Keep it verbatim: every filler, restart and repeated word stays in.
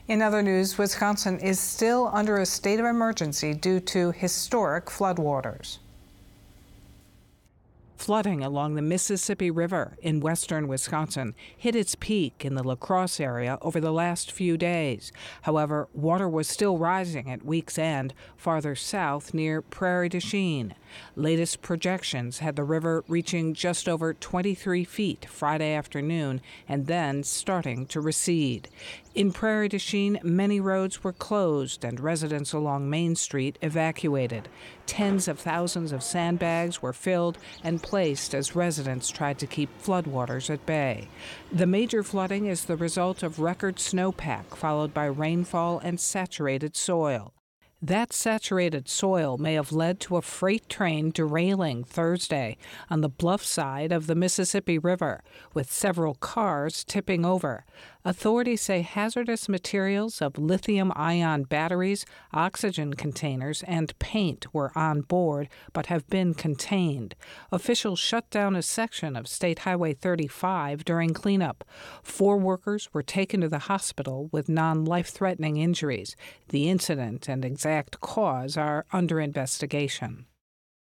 In other news, Wisconsin is still under a state of emergency due to historic floodwaters. Flooding along the Mississippi River in western Wisconsin hit its peak in the La Crosse area over the last few days. However, water was still rising at week's end farther south near Prairie du Chien. Latest projections had the river reaching just over twenty-three feet Friday afternoon and then starting to recede. In Prairie du Chien, many roads were closed and residents along Main Street evacuated. Tens of thousands of sandbags were filled and placed as residents tried to keep floodwaters at bay. The major flooding is the result of record snowpack followed by rainfall and saturated soil. That saturated soil may have led to a freight train derailing Thursday on the bluff side of the Mississippi River, with several cars tipping over. Authorities say hazardous materials of lithium-ion batteries, oxygen containers, and paint were on board but have been contained. Officials shut down a section of State Highway thirty-five during cleanup. Four workers were taken to the hospital with non-life-threatening injuries. The incident and exact cause are under investigation.